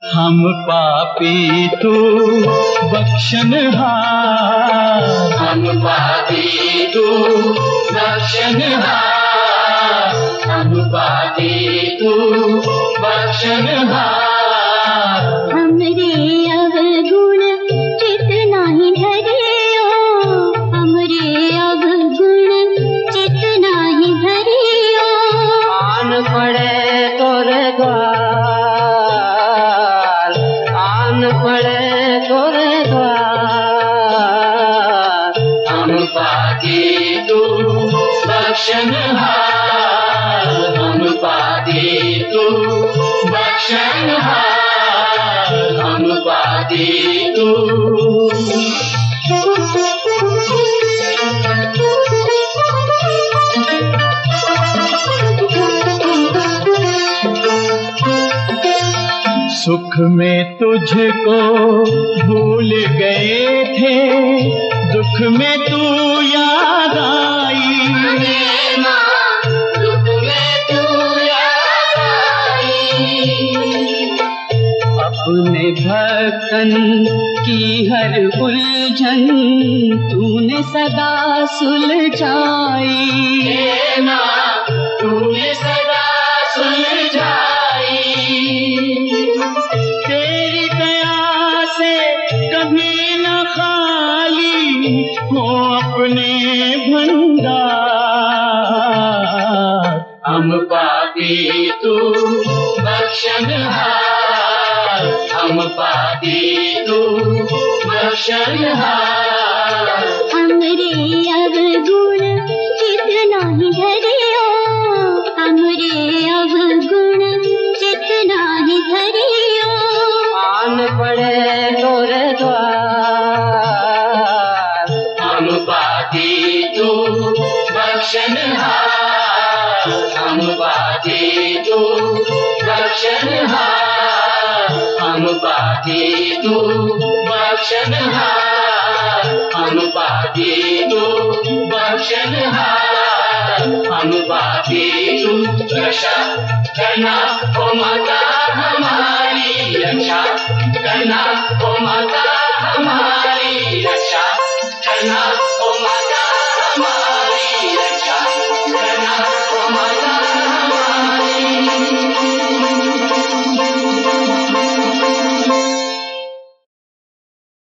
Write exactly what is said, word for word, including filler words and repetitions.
हम पापी तू बख्शनहार, हम पापी तू बख्शनहार, हम पापी तू बख्शनहार। हमरे अवगुण जितना ही धरियो, हमरे अवगुण जितना ही धरियो। आन पड़े तोरे द्वार, आन पड़े तोरे द्वार। हम पापी तू बख्शनहार, हम पापी तू बख्शनहार, हम पापी तू। सुख में तुझको भूल गए थे, दुख में तू याद आई। दुख में तू याद आई। अपने भक्तन की हर उलझन तूने सदा सुलझाई। तूने सदा सुलझाई। तेरी दया से कभी न खाली हो अपने भंडार। हम पापी तू बख्शनहार, हम पापी तू बख्शनहार। हमरे अवगुण जितना ही धरियो, हमरे अवगुण जितना ही धरियो। आन पड़े तोरे द्वार, हम पापी तू बख्शनहार, हम पापी तू बख्शनहार, हम पापी तू बख्शनहार, हम पापी तू बख्शनहार, हम पापी तू। रक्षा करना ओ माता हमारी, रक्षा करना ओ माता हमारी, रक्षा करना।